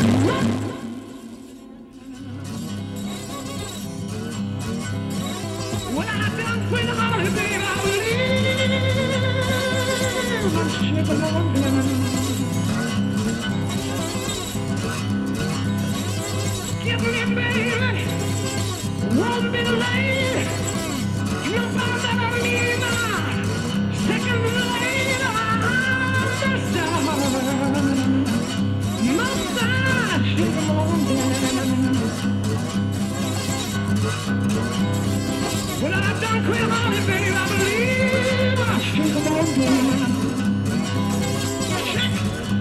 When I done with holiday, I believe I'm shipping on down. Give me, baby, won't be late. You'll find that I need my second later. Must I ship on down? When I'm done quitting on it, baby, I believe I should come on down. Check.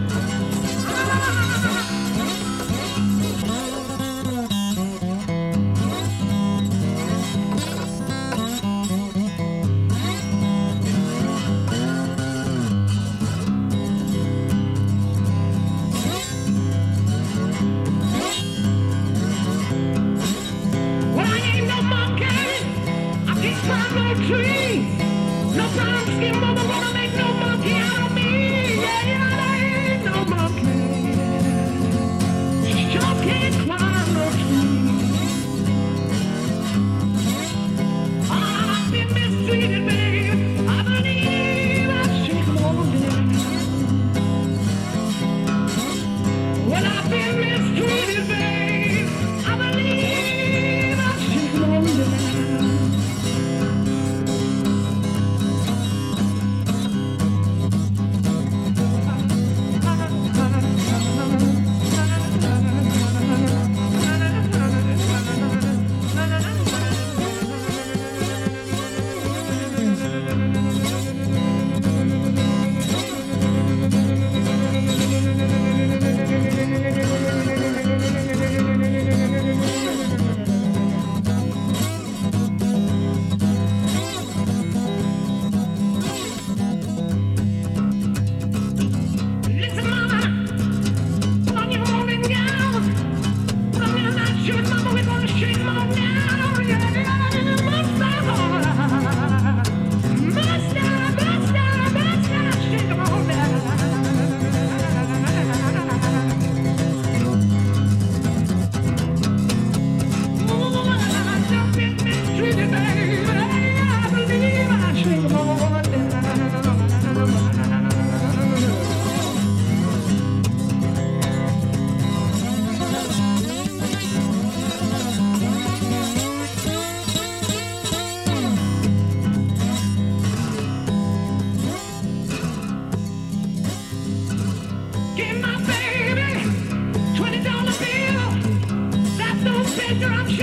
Well, I ain't no monkey. I can't climb no tree. No brown skin mother wanna make no monkey out of me. Yeah, yeah, I ain't no monkey. Sure can't climb no tree. I've been mistreated, babe. I believe I should come on down. Well, I've been mistreated, babe. I believe I should come on down. Listen, mama, put on your morning gown. Put on your nightshirt, mama, we're gonna shake 'em all down. Yeah, must I, shake 'em all down. Ooh, I've been mistreated, baby. I believe I shake 'em all down. Give my baby $20 bill. That's no picture I'm